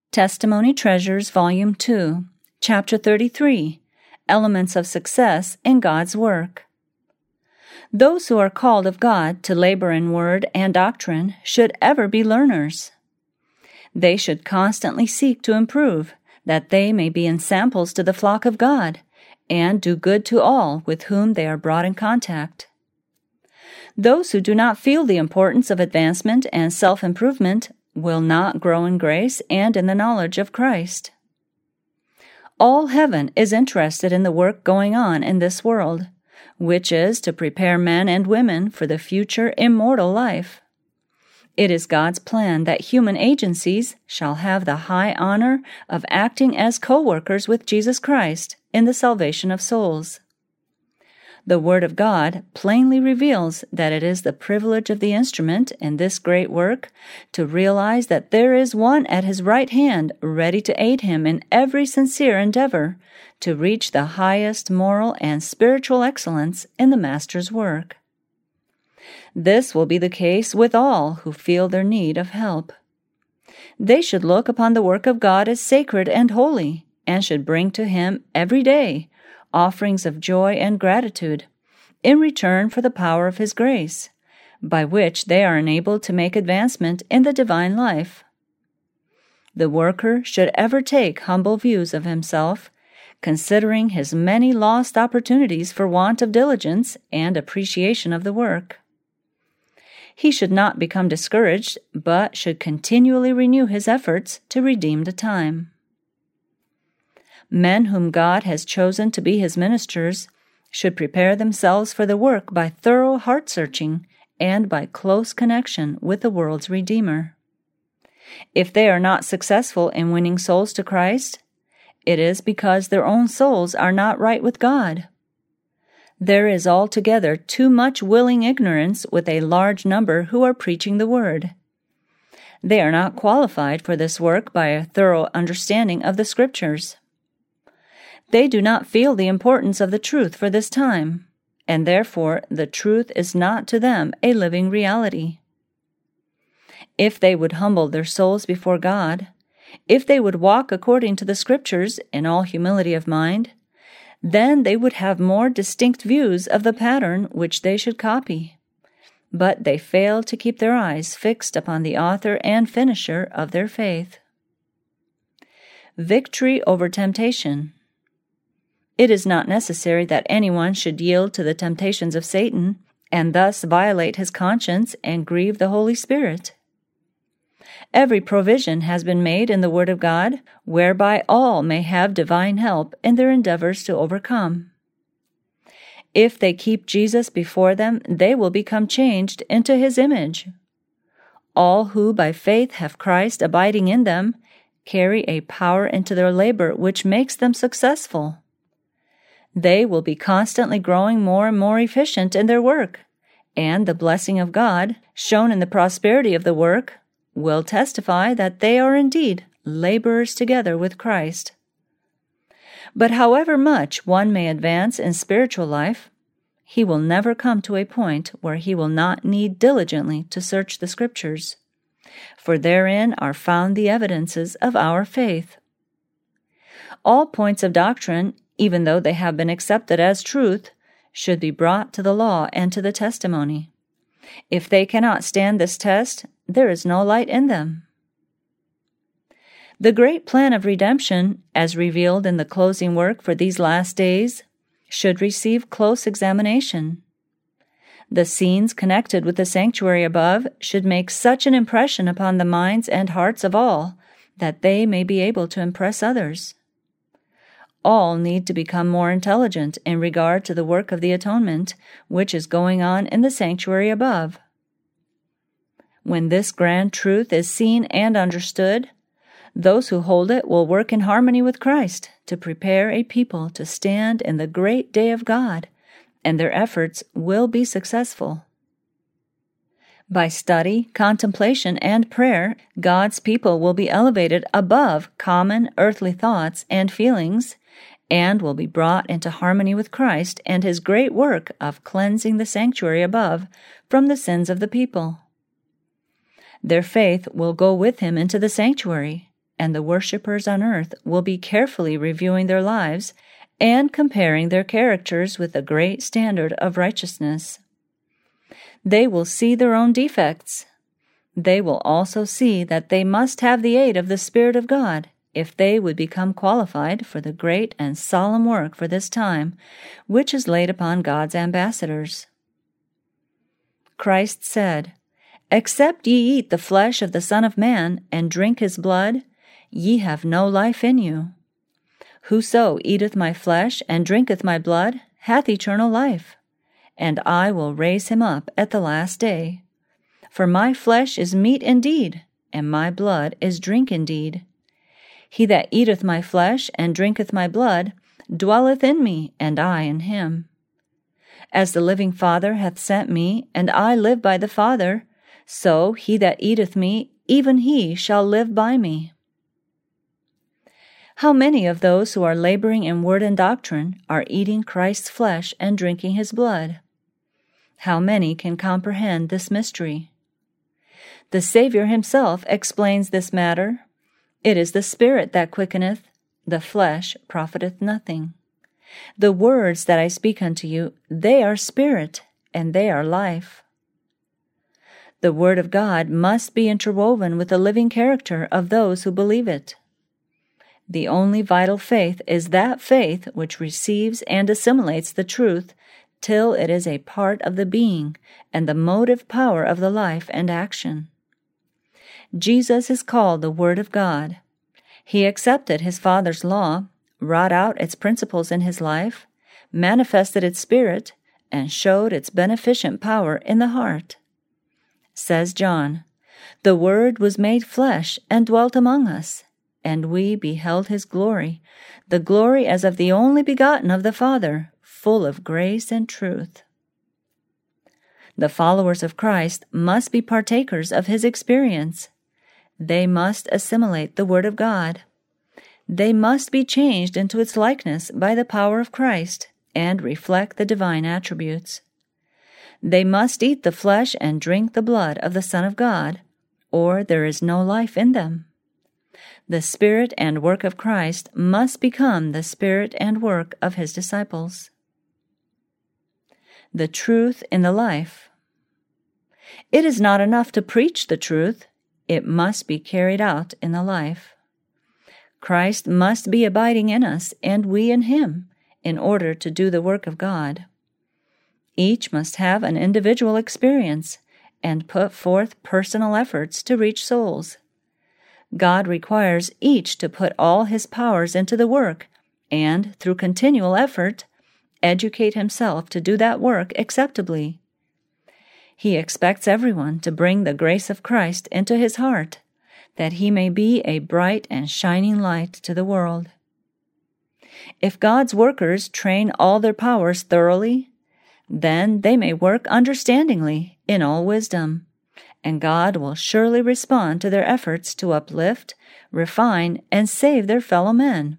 Testimony Treasures, Volume 2, Chapter 33, Elements of Success in God's Work. Those who are called of God to labor in word and doctrine should ever be learners. They should constantly seek to improve, that they may be ensamples to the flock of God, and do good to all with whom they are brought in contact. Those who do not feel the importance of advancement and self-improvement will not grow in grace and in the knowledge of Christ. All heaven is interested in the work going on in this world, which is to prepare men and women for the future immortal life. It is God's plan that human agencies shall have the high honor of acting as co-workers with Jesus Christ in the salvation of souls. The Word of God plainly reveals that it is the privilege of the instrument in this great work to realize that there is one at his right hand ready to aid him in every sincere endeavor to reach the highest moral and spiritual excellence in the Master's work. This will be the case with all who feel their need of help. They should look upon the work of God as sacred and holy, and should bring to Him every day offerings of joy and gratitude, in return for the power of His grace, by which they are enabled to make advancement in the divine life. The worker should ever take humble views of himself, considering his many lost opportunities for want of diligence and appreciation of the work. He should not become discouraged, but should continually renew his efforts to redeem the time. Men whom God has chosen to be His ministers should prepare themselves for the work by thorough heart-searching and by close connection with the world's Redeemer. If they are not successful in winning souls to Christ, it is because their own souls are not right with God. There is altogether too much willing ignorance with a large number who are preaching the Word. They are not qualified for this work by a thorough understanding of the Scriptures. They do not feel the importance of the truth for this time, and therefore the truth is not to them a living reality. If they would humble their souls before God, if they would walk according to the Scriptures in all humility of mind, then they would have more distinct views of the pattern which they should copy. But they fail to keep their eyes fixed upon the author and finisher of their faith. Victory over temptation. It is not necessary that anyone should yield to the temptations of Satan, and thus violate his conscience and grieve the Holy Spirit. Every provision has been made in the Word of God, whereby all may have divine help in their endeavors to overcome. If they keep Jesus before them, they will become changed into His image. All who by faith have Christ abiding in them carry a power into their labor which makes them successful. They will be constantly growing more and more efficient in their work, and the blessing of God, shown in the prosperity of the work, will testify that they are indeed laborers together with Christ. But however much one may advance in spiritual life, he will never come to a point where he will not need diligently to search the Scriptures, for therein are found the evidences of our faith. All points of doctrine, even though they have been accepted as truth, should be brought to the law and to the testimony. If they cannot stand this test, there is no light in them. The great plan of redemption, as revealed in the closing work for these last days, should receive close examination. The scenes connected with the sanctuary above should make such an impression upon the minds and hearts of all that they may be able to impress others. All need to become more intelligent in regard to the work of the atonement which is going on in the sanctuary above. When this grand truth is seen and understood, those who hold it will work in harmony with Christ to prepare a people to stand in the great day of God, and their efforts will be successful. By study, contemplation, and prayer, God's people will be elevated above common earthly thoughts and feelings, and will be brought into harmony with Christ and His great work of cleansing the sanctuary above from the sins of the people. Their faith will go with Him into the sanctuary, and the worshippers on earth will be carefully reviewing their lives and comparing their characters with the great standard of righteousness. They will see their own defects. They will also see that they must have the aid of the Spirit of God if they would become qualified for the great and solemn work for this time, which is laid upon God's ambassadors. Christ said, "Except ye eat the flesh of the Son of Man, and drink his blood, ye have no life in you. Whoso eateth my flesh, and drinketh my blood, hath eternal life, and I will raise him up at the last day. For my flesh is meat indeed, and my blood is drink indeed. He that eateth my flesh, and drinketh my blood, dwelleth in me, and I in him. As the living Father hath sent me, and I live by the Father, so he that eateth me, even he shall live by me." How many of those who are laboring in word and doctrine are eating Christ's flesh and drinking his blood? How many can comprehend this mystery? The Savior himself explains this matter. "It is the Spirit that quickeneth, the flesh profiteth nothing. The words that I speak unto you, they are spirit, and they are life." The Word of God must be interwoven with the living character of those who believe it. The only vital faith is that faith which receives and assimilates the truth till it is a part of the being and the motive power of the life and action. Jesus is called the Word of God. He accepted his Father's law, wrought out its principles in his life, manifested its spirit, and showed its beneficent power in the heart. Says John, "The Word was made flesh and dwelt among us, and we beheld his glory, the glory as of the only begotten of the Father, full of grace and truth." The followers of Christ must be partakers of his experience. They must assimilate the Word of God. They must be changed into its likeness by the power of Christ and reflect the divine attributes. They must eat the flesh and drink the blood of the Son of God, or there is no life in them. The Spirit and work of Christ must become the Spirit and work of his disciples. The truth in the life. It is not enough to preach the truth. It must be carried out in the life. Christ must be abiding in us, and we in him, in order to do the work of God. Each must have an individual experience and put forth personal efforts to reach souls. God requires each to put all his powers into the work and, through continual effort, educate himself to do that work acceptably. He expects everyone to bring the grace of Christ into his heart, that he may be a bright and shining light to the world. If God's workers train all their powers thoroughly, then they may work understandingly in all wisdom, and God will surely respond to their efforts to uplift, refine, and save their fellow men.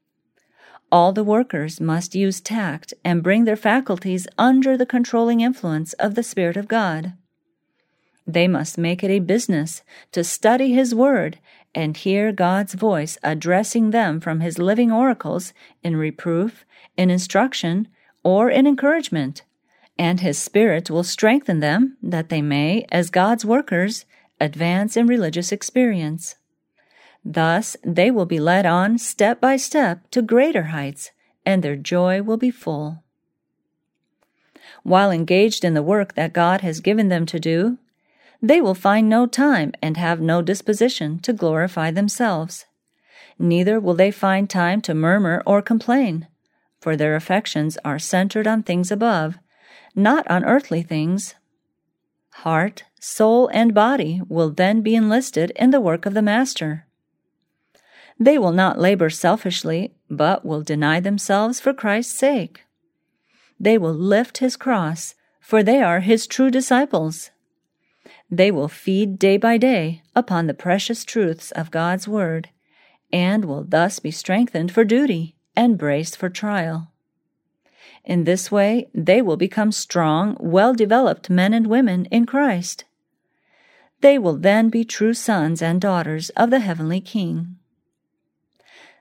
All the workers must use tact and bring their faculties under the controlling influence of the Spirit of God. They must make it a business to study his word and hear God's voice addressing them from his living oracles in reproof, in instruction, or in encouragement, and his Spirit will strengthen them that they may, as God's workers, advance in religious experience. Thus they will be led on step by step to greater heights, and their joy will be full. While engaged in the work that God has given them to do, they will find no time and have no disposition to glorify themselves. Neither will they find time to murmur or complain, for their affections are centered on things above, not on earthly things. Heart, soul, and body will then be enlisted in the work of the Master. They will not labor selfishly, but will deny themselves for Christ's sake. They will lift his cross, for they are his true disciples. They will feed day by day upon the precious truths of God's Word, and will thus be strengthened for duty and braced for trial. In this way, they will become strong, well-developed men and women in Christ. They will then be true sons and daughters of the Heavenly King.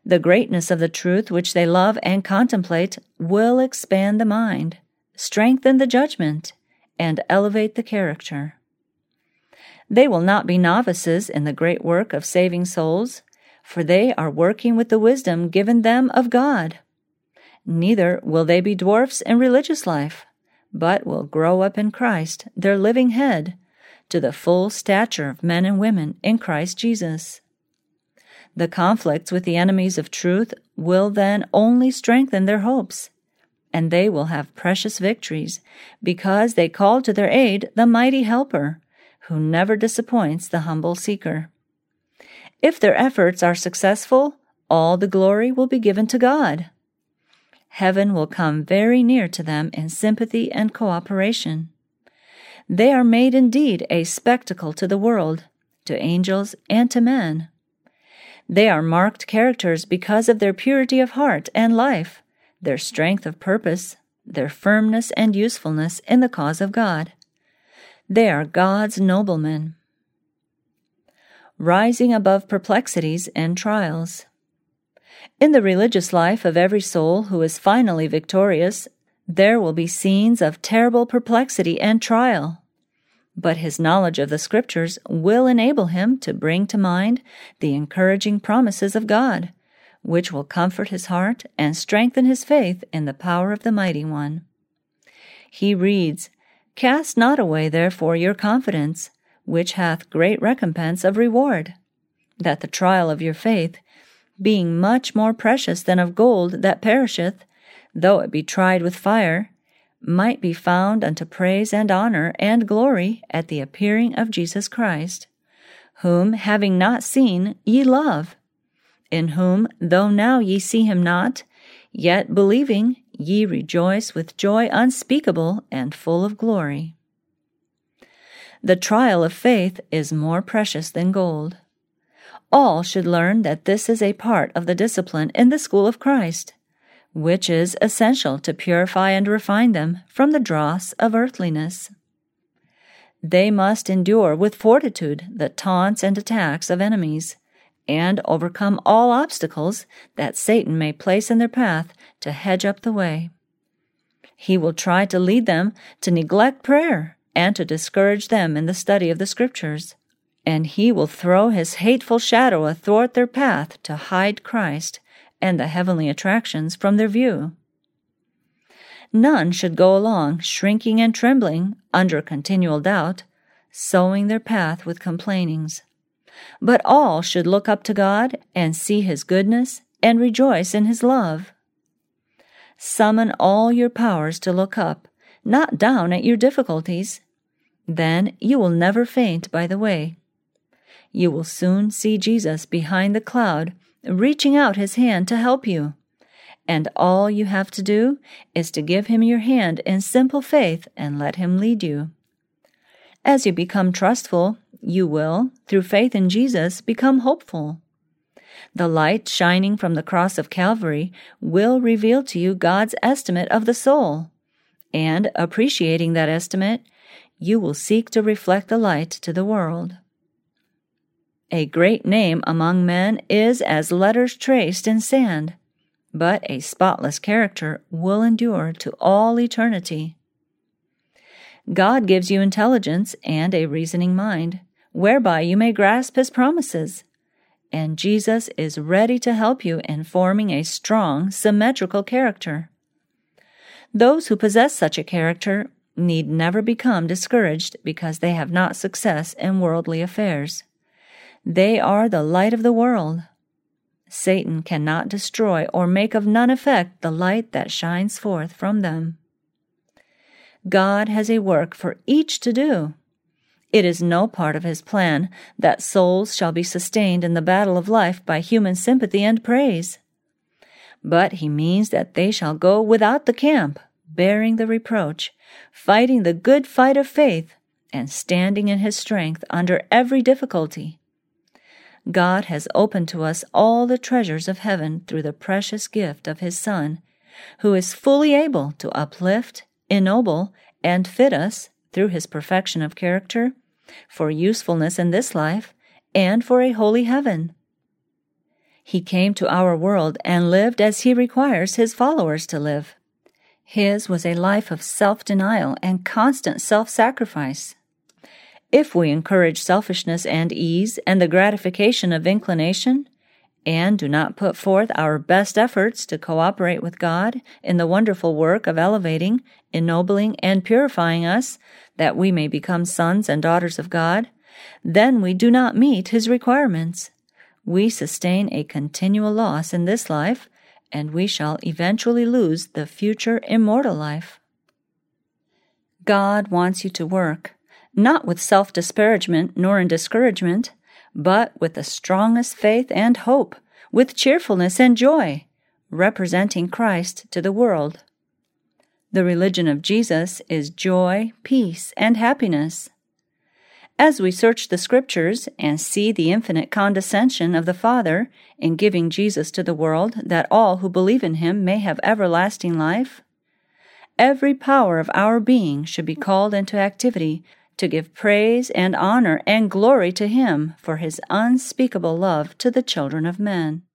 The greatness of the truth which they love and contemplate will expand the mind, strengthen the judgment, and elevate the character. They will not be novices in the great work of saving souls, for they are working with the wisdom given them of God. Neither will they be dwarfs in religious life, but will grow up in Christ, their living head, to the full stature of men and women in Christ Jesus. The conflicts with the enemies of truth will then only strengthen their hopes, and they will have precious victories, because they call to their aid the mighty Helper, who never disappoints the humble seeker. If their efforts are successful, all the glory will be given to God. Heaven will come very near to them in sympathy and cooperation. They are made indeed a spectacle to the world, to angels, and to men. They are marked characters because of their purity of heart and life, their strength of purpose, their firmness and usefulness in the cause of God. They are God's noblemen. Rising above perplexities and trials. In the religious life of every soul who is finally victorious, there will be scenes of terrible perplexity and trial. But his knowledge of the Scriptures will enable him to bring to mind the encouraging promises of God, which will comfort his heart and strengthen his faith in the power of the Mighty One. He reads, "Cast not away therefore your confidence, which hath great recompense of reward, that the trial of your faith, being much more precious than of gold that perisheth, though it be tried with fire, might be found unto praise and honor and glory at the appearing of Jesus Christ, whom, having not seen, ye love, in whom, though now ye see him not, yet believing, ye rejoice with joy unspeakable and full of glory." The trial of faith is more precious than gold. All should learn that this is a part of the discipline in the school of Christ, which is essential to purify and refine them from the dross of earthliness. They must endure with fortitude the taunts and attacks of enemies, and overcome all obstacles that Satan may place in their path to hedge up the way. He will try to lead them to neglect prayer and to discourage them in the study of the Scriptures, and he will throw his hateful shadow athwart their path to hide Christ and the heavenly attractions from their view. None should go along shrinking and trembling under continual doubt, sowing their path with complainings, but all should look up to God and see his goodness and rejoice in his love. Summon all your powers to look up, not down at your difficulties. Then you will never faint by the way. You will soon see Jesus behind the cloud, reaching out his hand to help you, and all you have to do is to give him your hand in simple faith and let him lead you. As you become trustful, you will, through faith in Jesus, become hopeful. The light shining from the cross of Calvary will reveal to you God's estimate of the soul, and appreciating that estimate, you will seek to reflect the light to the world. A great name among men is as letters traced in sand, but a spotless character will endure to all eternity. God gives you intelligence and a reasoning mind, whereby you may grasp his promises, and Jesus is ready to help you in forming a strong, symmetrical character. Those who possess such a character need never become discouraged because they have not success in worldly affairs. They are the light of the world. Satan cannot destroy or make of none effect the light that shines forth from them. God has a work for each to do. It is no part of his plan that souls shall be sustained in the battle of life by human sympathy and praise. But he means that they shall go without the camp, bearing the reproach, fighting the good fight of faith, and standing in his strength under every difficulty. God has opened to us all the treasures of heaven through the precious gift of his Son, who is fully able to uplift, ennoble, and fit us, through his perfection of character, for usefulness in this life and for a holy heaven. He came to our world and lived as He requires His followers to live. His was a life of self-denial and constant self-sacrifice. If we encourage selfishness and ease and the gratification of inclination, and do not put forth our best efforts to cooperate with God in the wonderful work of elevating, ennobling, and purifying us, that we may become sons and daughters of God, then we do not meet His requirements. We sustain a continual loss in this life, and we shall eventually lose the future immortal life. God wants you to work, not with self-disparagement nor in discouragement, but with the strongest faith and hope, with cheerfulness and joy, representing Christ to the world. The religion of Jesus is joy, peace, and happiness. As we search the Scriptures and see the infinite condescension of the Father in giving Jesus to the world that all who believe in Him may have everlasting life, every power of our being should be called into activity to give praise and honor and glory to Him for His unspeakable love to the children of men.